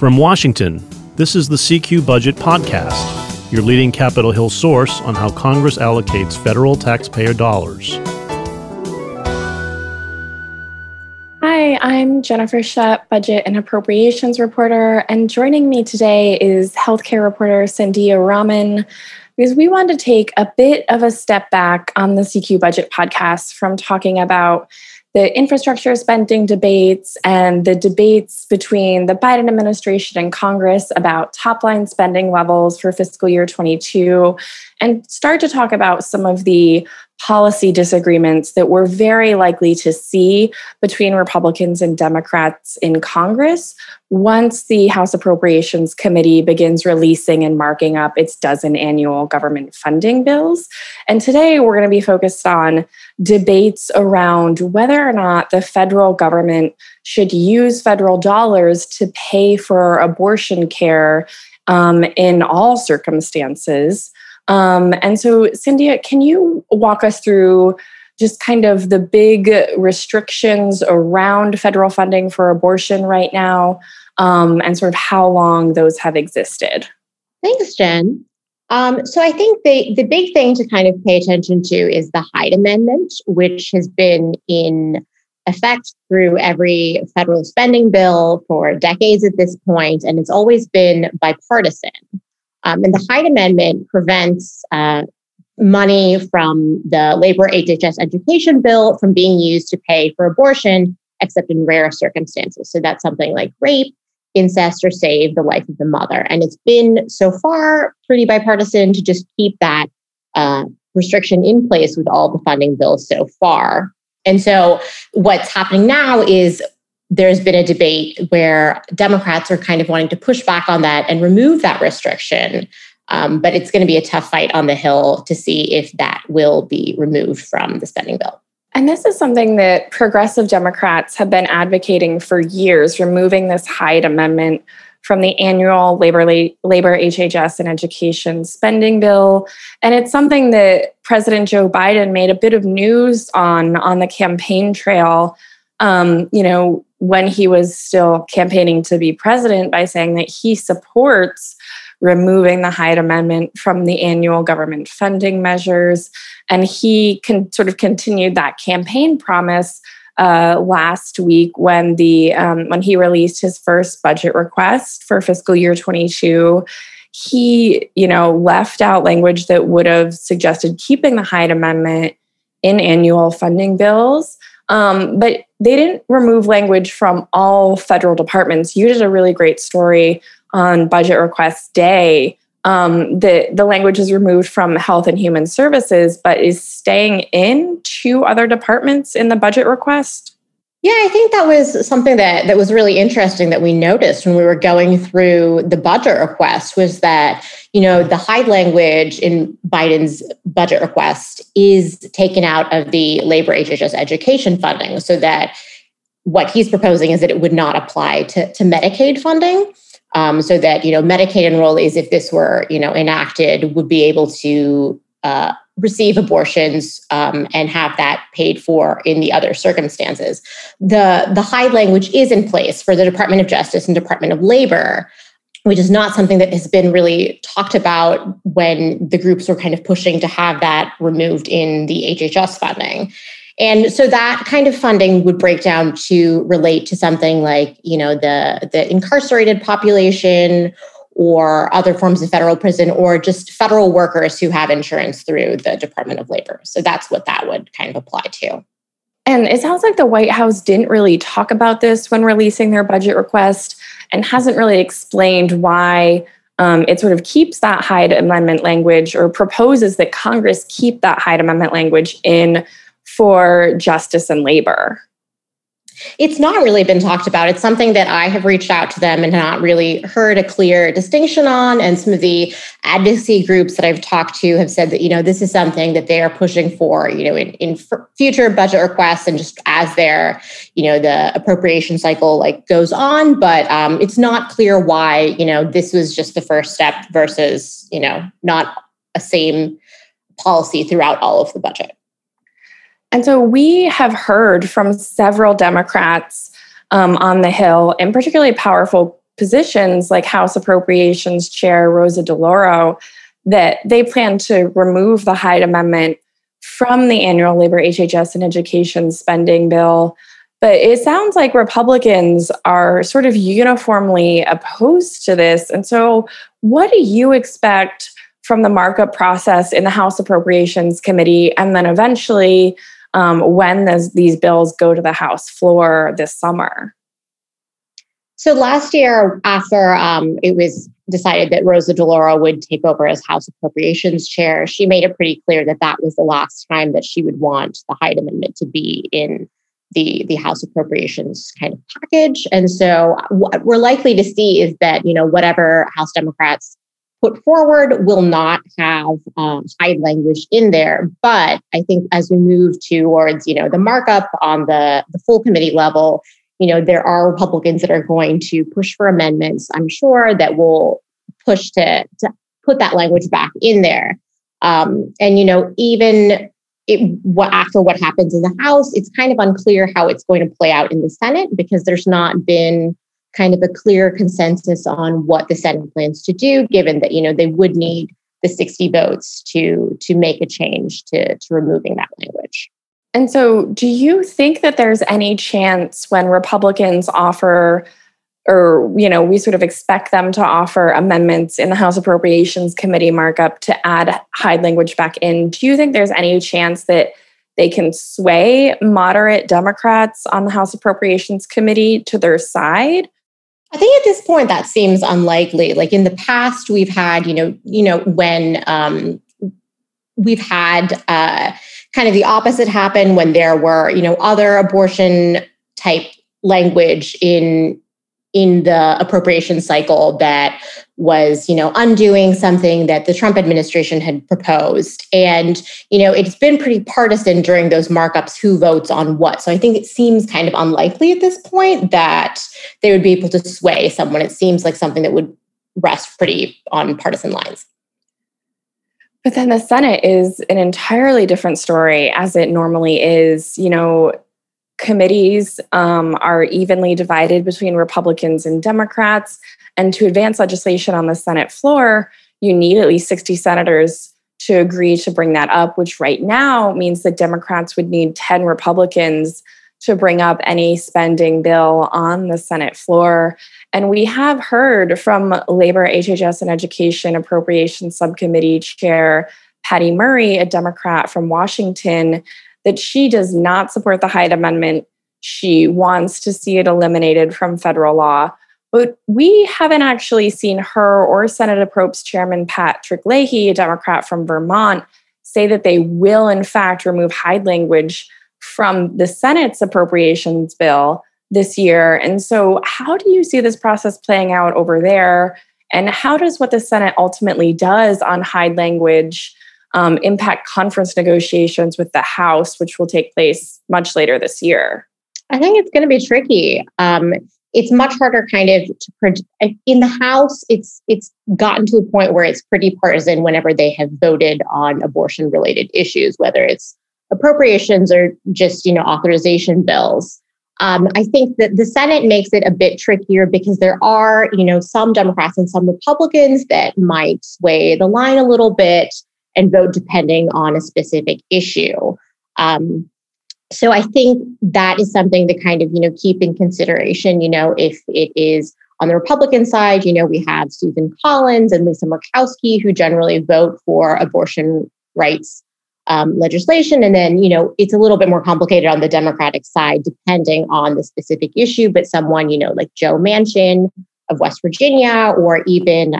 From Washington, this is the CQ Budget Podcast, your leading Capitol Hill source on how Congress allocates federal taxpayer dollars. Hi, I'm Jennifer Shutt, Budget and Appropriations reporter, and joining me today is healthcare reporter Sandhya Raman, because we want to take a bit of a step back on the CQ Budget Podcast from talking about the infrastructure spending debates and the debates between the Biden administration and Congress about top-line spending levels for fiscal year 22, and start to talk about some of the policy disagreements that we're very likely to see between Republicans and Democrats in Congress once the House Appropriations Committee begins releasing and marking up its dozen annual government funding bills. And today we're going to be focused on debates around whether or not the federal government should use federal dollars to pay for abortion care in all circumstances. And so, Sandhya, can you walk us through just kind of the big restrictions around federal funding for abortion right now, and sort of how long those have existed? Thanks, Jen. So I think the big thing to kind of pay attention to is the Hyde Amendment, which has been in effect through every federal spending bill for decades at this point, and it's always been bipartisan. And the Hyde Amendment prevents money from the labor HHS education bill from being used to pay for abortion, except in rare circumstances. So that's something like rape, incest, or save the life of the mother. And it's been so far pretty bipartisan to just keep that restriction in place with all the funding bills so far. And so what's happening now is there's been a debate where Democrats are kind of wanting to push back on that and remove that restriction. But it's going to be a tough fight on the Hill to see if that will be removed from the spending bill. And this is something that progressive Democrats have been advocating for years, removing this Hyde Amendment from the annual labor HHS and education spending bill. And it's something that President Joe Biden made a bit of news on the campaign trail, when he was still campaigning to be president, by saying that he supports removing the Hyde Amendment from the annual government funding measures. And he continued that campaign promise last week when he released his first budget request for fiscal year 22. He, left out language that would have suggested keeping the Hyde Amendment in annual funding bills. But they didn't remove language from all federal departments. You did a really great story on Budget Request Day. The language is removed from Health and Human Services, but is staying in two other departments in the budget request. Yeah, I think that was something that was really interesting that we noticed when we were going through the budget request was that, the Hyde language in Biden's budget request is taken out of the labor HHS education funding so that what he's proposing is that it would not apply to Medicaid funding. So that, Medicaid enrollees, if this were, enacted, would be able to receive abortions and have that paid for in the other circumstances. The Hyde language is in place for the Department of Justice and Department of Labor, which is not something that has been really talked about when the groups were kind of pushing to have that removed in the HHS funding. And so that kind of funding would break down to relate to something like, the incarcerated population or other forms of federal prison or just federal workers who have insurance through the Department of Labor. So that's what that would kind of apply to. And it sounds like the White House didn't really talk about this when releasing their budget request and hasn't really explained why it sort of keeps that Hyde Amendment language or proposes that Congress keep that Hyde Amendment language in for justice and labor. It's not really been talked about. It's something that I have reached out to them and not really heard a clear distinction on. And some of the advocacy groups that I've talked to have said that, this is something that they are pushing for, in future budget requests and just as their, the appropriation cycle goes on. But it's not clear why, this was just the first step versus, not a same policy throughout all of the budget. And so we have heard from several Democrats on the Hill, and particularly powerful positions, like House Appropriations Chair Rosa DeLauro, that they plan to remove the Hyde Amendment from the annual labor, HHS, and education spending bill. But it sounds like Republicans are sort of uniformly opposed to this. And so, what do you expect from the markup process in the House Appropriations Committee, and then eventually when these bills go to the House floor this summer? So last year, after it was decided that Rosa DeLauro would take over as House Appropriations Chair, she made it pretty clear that that was the last time that she would want the Hyde Amendment to be in the House Appropriations kind of package. And so what we're likely to see is that, whatever House Democrats put forward will not have Hyde language in there. But I think as we move towards, the markup on the full committee level, there are Republicans that are going to push for amendments, I'm sure, that will push to put that language back in there. Even after what happens in the House, it's kind of unclear how it's going to play out in the Senate, because there's not been kind of a clear consensus on what the Senate plans to do, given that, they would need the 60 votes to make a change to removing that language. And so do you think that there's any chance when Republicans offer, or, we sort of expect them to offer amendments in the House Appropriations Committee markup to add Hyde language back in, do you think there's any chance that they can sway moderate Democrats on the House Appropriations Committee to their side? I think at this point that seems unlikely. Like in the past, we've had, when we've had kind of the opposite happen when there were, other abortion type language in the appropriation cycle that was, undoing something that the Trump administration had proposed. And, it's been pretty partisan during those markups, who votes on what. So I think it seems kind of unlikely at this point that they would be able to sway someone. It seems like something that would rest pretty on partisan lines. But then the Senate is an entirely different story, as it normally is. Committees are evenly divided between Republicans and Democrats. And to advance legislation on the Senate floor, you need at least 60 senators to agree to bring that up, which right now means that Democrats would need 10 Republicans to bring up any spending bill on the Senate floor. And we have heard from Labor, HHS, and Education Appropriations Subcommittee Chair Patty Murray, a Democrat from Washington, that she does not support the Hyde Amendment. She wants to see it eliminated from federal law. But we haven't actually seen her or Senate Approps Chairman Patrick Leahy, a Democrat from Vermont, say that they will, in fact, remove Hyde language from the Senate's appropriations bill this year. And so how do you see this process playing out over there? And how does what the Senate ultimately does on Hyde language impact conference negotiations with the House, which will take place much later this year? I think it's going to be tricky. It's much harder kind of in the House. It's gotten to a point where it's pretty partisan whenever they have voted on abortion related issues, whether it's appropriations or just, authorization bills. I think that the Senate makes it a bit trickier because there are, some Democrats and some Republicans that might sway the line a little bit and vote depending on a specific issue. So I think that is something to kind of, keep in consideration, if it is on the Republican side, we have Susan Collins and Lisa Murkowski, who generally vote for abortion rights legislation. And then, it's a little bit more complicated on the Democratic side, depending on the specific issue. But someone, like Joe Manchin of West Virginia, or even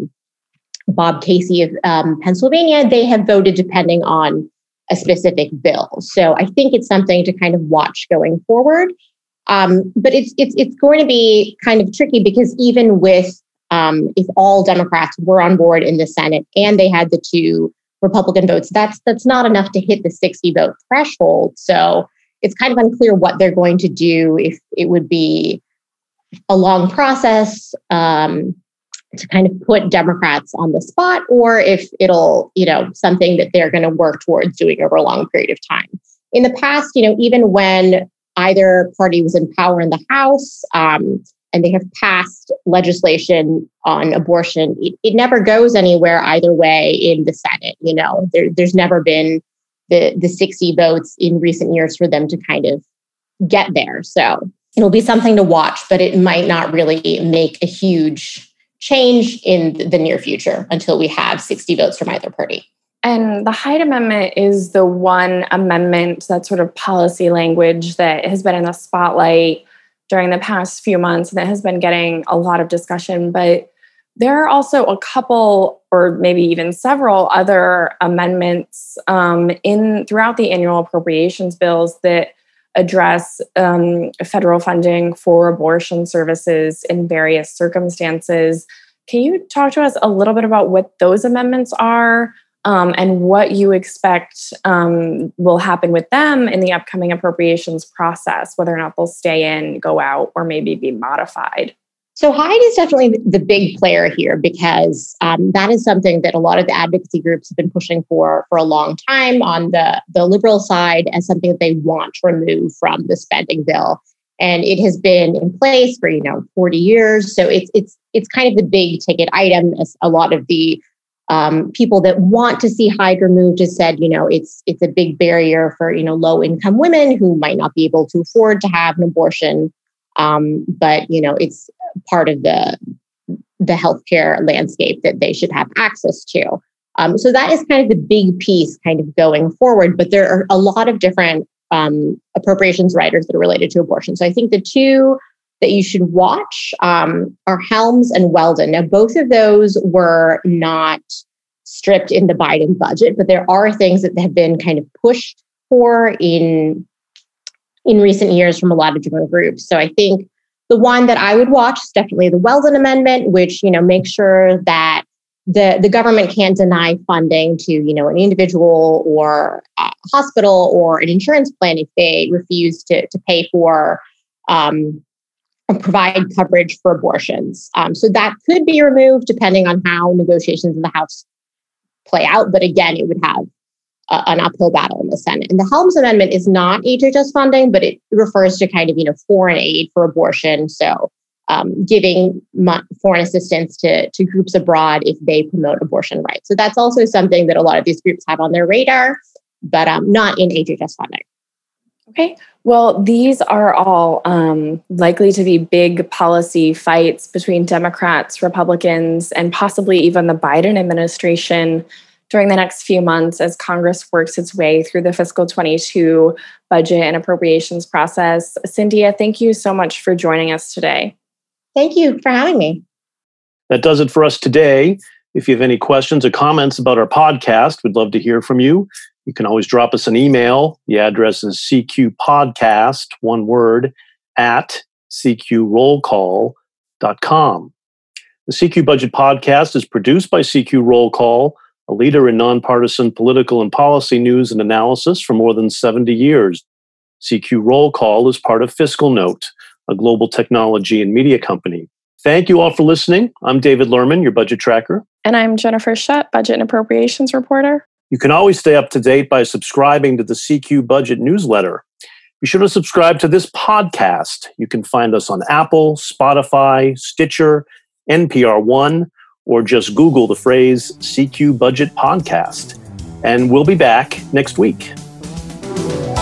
Bob Casey of Pennsylvania, they have voted depending on a specific bill. So I think it's something to kind of watch going forward. But it's going to be kind of tricky because even with if all Democrats were on board in the Senate and they had the 2 Republican votes, that's not enough to hit the 60 vote threshold. So it's kind of unclear what they're going to do, if it would be a long process to kind of put Democrats on the spot, or if it'll, something that they're going to work towards doing over a long period of time. In the past, even when either party was in power in the House, and and they have passed legislation on abortion, it never goes anywhere either way in the Senate. There's never been the 60 votes in recent years for them to kind of get there. So it'll be something to watch, but it might not really make a huge change in the near future until we have 60 votes from either party. And the Hyde Amendment is the one amendment, that sort of policy language that has been in the spotlight during the past few months and that has been getting a lot of discussion. But there are also a couple, or maybe even several other amendments throughout the annual appropriations bills that address federal funding for abortion services in various circumstances. Can you talk to us a little bit about what those amendments are and what you expect will happen with them in the upcoming appropriations process, whether or not they'll stay in, go out, or maybe be modified? So Hyde is definitely the big player here because that is something that a lot of the advocacy groups have been pushing for a long time on the liberal side as something that they want to remove from the spending bill. And it has been in place for 40 years. So it's kind of the big ticket item, as a lot of the people that want to see Hyde removed has said, it's a big barrier for low income women who might not be able to afford to have an abortion. But it's part of the healthcare landscape that they should have access to. So that is kind of the big piece kind of going forward. But there are a lot of different appropriations riders that are related to abortion. So I think the two that you should watch are Helms and Weldon. Now, both of those were not stripped in the Biden budget, but there are things that have been kind of pushed for in recent years from a lot of different groups. So I think the one that I would watch is definitely the Weldon Amendment, which, makes sure that the government can't deny funding to, an individual or a hospital or an insurance plan if they refuse to pay for or provide coverage for abortions. So that could be removed depending on how negotiations in the House play out. But again, it would have an uphill battle in the Senate. And the Helms Amendment is not HHS funding, but it refers to kind of, foreign aid for abortion. So giving foreign assistance to groups abroad if they promote abortion rights. So that's also something that a lot of these groups have on their radar, but not in HHS funding. Okay. Well, these are all likely to be big policy fights between Democrats, Republicans, and possibly even the Biden administration during the next few months as Congress works its way through the fiscal 22 budget and appropriations process. Cynthia, thank you so much for joining us today. Thank you for having me. That does it for us today. If you have any questions or comments about our podcast, we'd love to hear from you. You can always drop us an email. The address is cqpodcast, one word, at cqrollcall.com. The CQ Budget Podcast is produced by CQ Roll Call, a leader in nonpartisan political and policy news and analysis for more than 70 years. CQ Roll Call is part of Fiscal Note, a global technology and media company. Thank you all for listening. I'm David Lerman, your budget tracker. And I'm Jennifer Shutt, budget and appropriations reporter. You can always stay up to date by subscribing to the CQ Budget newsletter. Be sure to subscribe to this podcast. You can find us on Apple, Spotify, Stitcher, NPR One, or just Google the phrase CQ Budget Podcast. And we'll be back next week.